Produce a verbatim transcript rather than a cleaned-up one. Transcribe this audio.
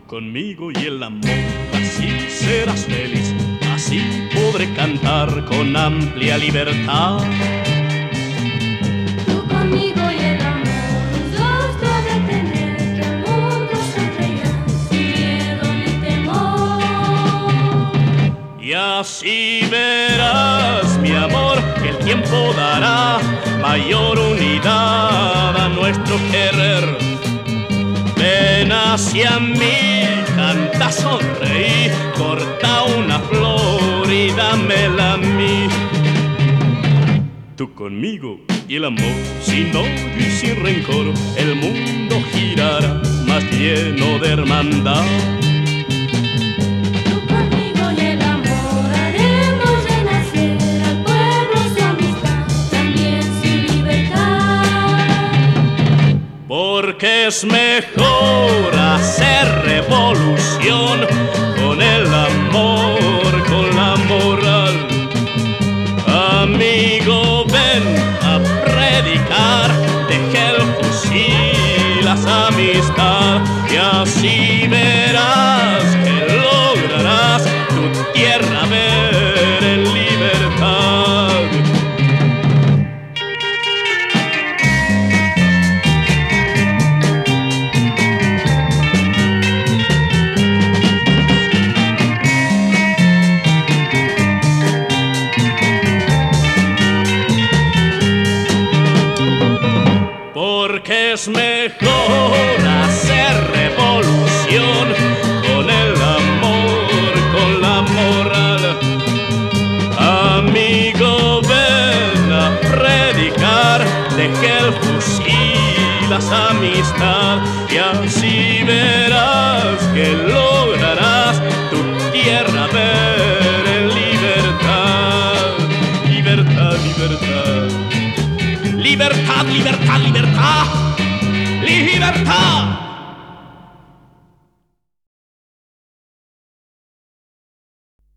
conmigo y el amor, así serás feliz, así podré cantar con amplia libertad. Tú conmigo y el amor, los dos te ha de tener, que el mundo sonreirá sin miedo ni temor. Y así verás, mi amor, que el tiempo dará mayor unidad a nuestro querer. Ven hacia mí, canta, sonreí, corta una flor y dámela a mí. Tú conmigo y el amor, sin odio y sin rencor, el mundo girará más lleno de hermandad. Tú conmigo y el amor, haremos renacer al pueblo su amistad, también su libertad. Porque es mejor hacer revolución con el amor, con la moral. Amigo, ven a predicar, deja el fusil, haz amistad, y así verás que lograrás tu tierra ver en libertad. Porque es mejor hacer revolución con el amor, con la moral. Amigo, ven a predicar, deja el fusil, haz amistad, y así verás que lograrás tu tierra ver en libertad. Libertad, libertad. Libertad, libertad, libertad, libertad.